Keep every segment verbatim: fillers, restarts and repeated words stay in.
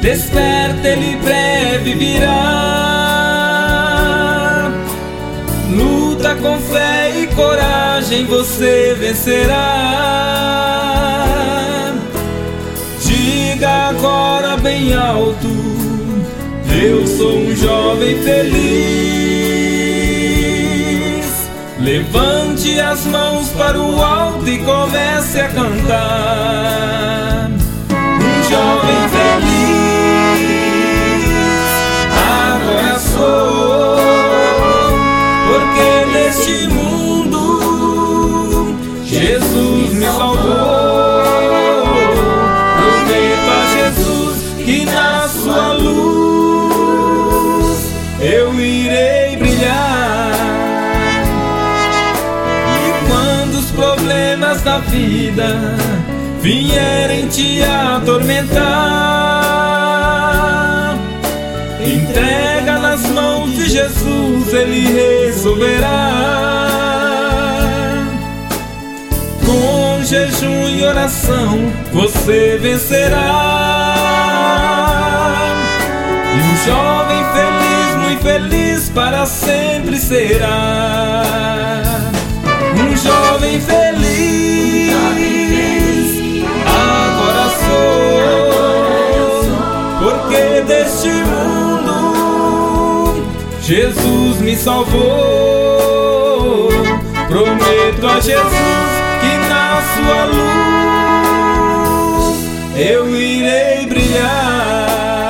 Desperta, Ele breve virá. Luta com fé e coragem, você vencerá. Diga agora bem alto: eu sou um jovem feliz. Levante as mãos para o alto e comece a cantar. Um jovem feliz, agora sou, porque neste mundo Jesus me salvou. Prometo a Jesus que na sua luz eu irei brilhar. E quando os problemas da vida vierem te atormentar, entrega nas mãos de Jesus, Ele resolverá. Com jejum e oração você vencerá. E um jovem feliz, muito feliz, para sempre será. Um jovem feliz, agora sou, porque deste mundo Jesus me salvou. Prometo a Jesus que na sua luz eu irei brilhar.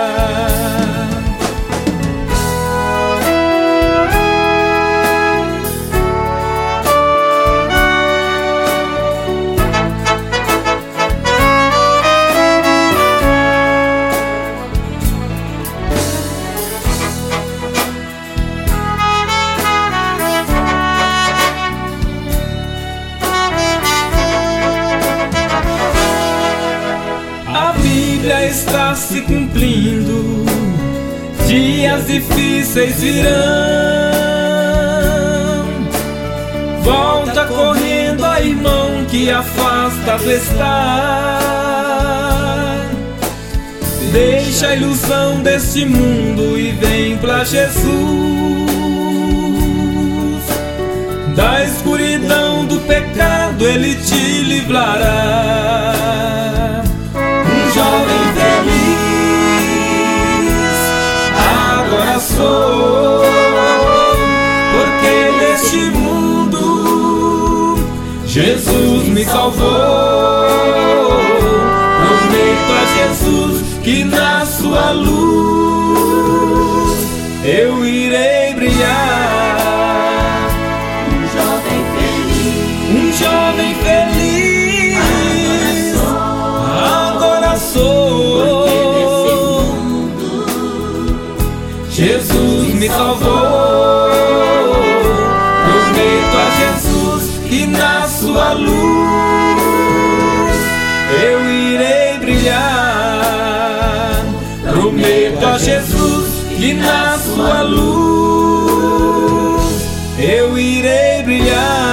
A Bíblia está se cumprindo, dias difíceis virão. Volta correndo, ó irmão, que afastado está. Deixa a ilusão deste mundo e vem pra Jesus. Da escuridão do pecado Ele te livrará. Jovem feliz, agora sou, porque neste mundo Jesus me salvou. Prometo a Jesus que na sua luz eu irei brilhar. Um jovem feliz, Um jovem feliz, agora sou, Jesus me salvou. Prometo a Jesus que na sua luz eu irei brilhar. Prometo a Jesus que na sua luz eu irei brilhar.